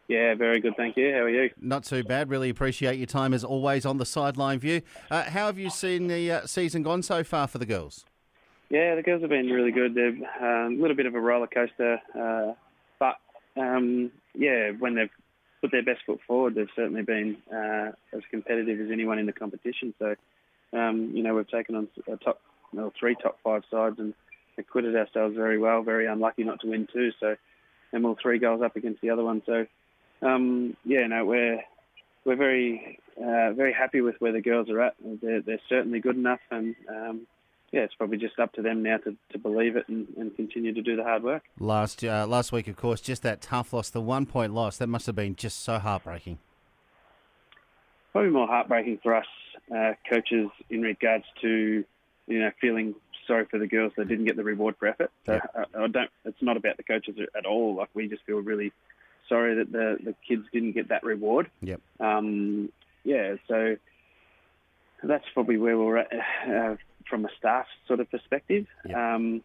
Yeah, very good, thank you. How are you? Not too bad. Really appreciate your time as always on the sideline view. How have you seen the season gone so far for the girls? Yeah, the girls have been really good. They're a little bit of a roller coaster, but when they've put their best foot forward, they've certainly been as competitive as anyone in the competition. So, we've taken on three top five sides and acquitted ourselves very well. Very unlucky not to win two. So, and we're 3 goals up against the other one. So, we're very very happy with where the girls are at. They're certainly good enough, and it's probably just up to them now to believe it and continue to do the hard work. Last week, of course, just that tough loss, the 1 point loss, that must have been just so heartbreaking. Probably more heartbreaking for us coaches in regards to feeling sorry for the girls that didn't get the reward for effort. So it's not about the coaches at all. Like, we just feel really sorry that the kids didn't get that reward. Yep. So that's probably where we're at from a staff sort of perspective. Yep.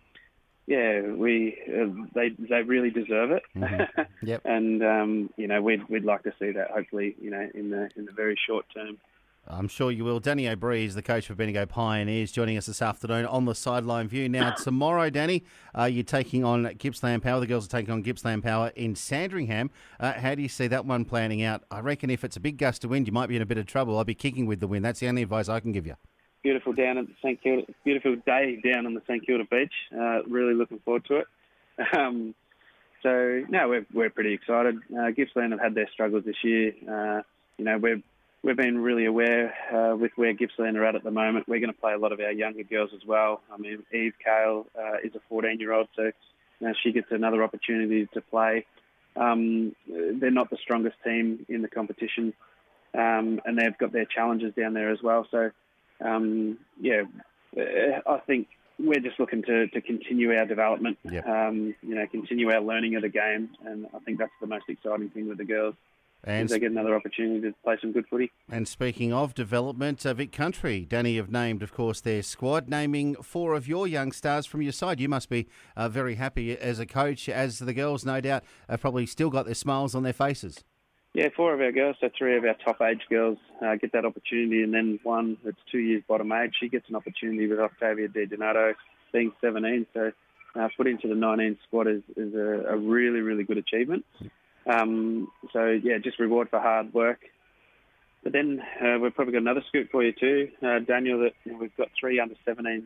They really deserve it. Mm-hmm. Yep. And we'd like to see that hopefully in the very short term. I'm sure you will. Danny O'Brien is the coach for Bendigo Pioneers, joining us this afternoon on the sideline view. Now, tomorrow, Danny, you're taking on Gippsland Power. The girls are taking on Gippsland Power in Sandringham. How do you see that one planning out? I reckon if it's a big gust of wind, you might be in a bit of trouble. I'll be kicking with the wind. That's the only advice I can give you. Beautiful down at the St Kilda. Beautiful day down on the St Kilda beach. Really looking forward to it. We're pretty excited. Gippsland have had their struggles this year. We've been really aware with where Gippsland are at the moment. We're going to play a lot of our younger girls as well. I mean, Eve Kale is a 14-year-old, so she gets another opportunity to play. They're not the strongest team in the competition, and they've got their challenges down there as well. So, I think we're just looking to continue our development, Yep. Continue our learning of the game, and I think that's the most exciting thing with the girls. And they get another opportunity to play some good footy. And speaking of development, Vic Country, Danny have named, of course, their squad, naming 4 of your young stars from your side. You must be very happy as a coach, as the girls, no doubt, have probably still got their smiles on their faces. Yeah, 4 of our girls, so 3 of our top age girls get that opportunity, and then one that's 2 years bottom age, she gets an opportunity with Octavia Di Donato being 17. So put into the 19 squad is a really, really good achievement. Just reward for hard work. But then we've probably got another scoop for you too, Daniel, that we've got 3 under-17s,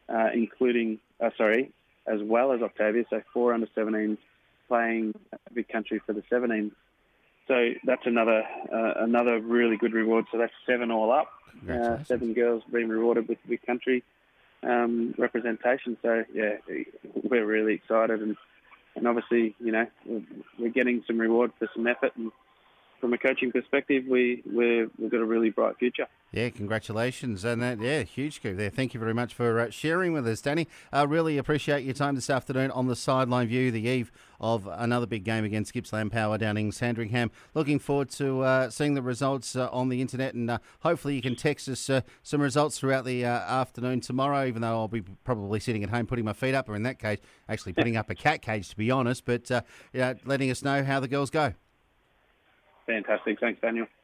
as well as Octavia, so 4 under-17s playing Vic Country for the 17s. So that's another really good reward. So that's 7 all up. 7 girls being rewarded with Vic Country representation. So, we're really excited. And obviously, we're getting some reward for some effort. And from a coaching perspective, we've got a really bright future. Yeah, congratulations. And huge scoop there. Thank you very much for sharing with us, Danny. Really appreciate your time this afternoon on the sideline view, the eve of another big game against Gippsland Power down in Sandringham. Looking forward to seeing the results on the internet, and hopefully you can text us some results throughout the afternoon tomorrow, even though I'll be probably sitting at home putting my feet up, or in that case, actually putting up a cat cage, to be honest, but letting us know how the girls go. Fantastic. Thanks, Daniel.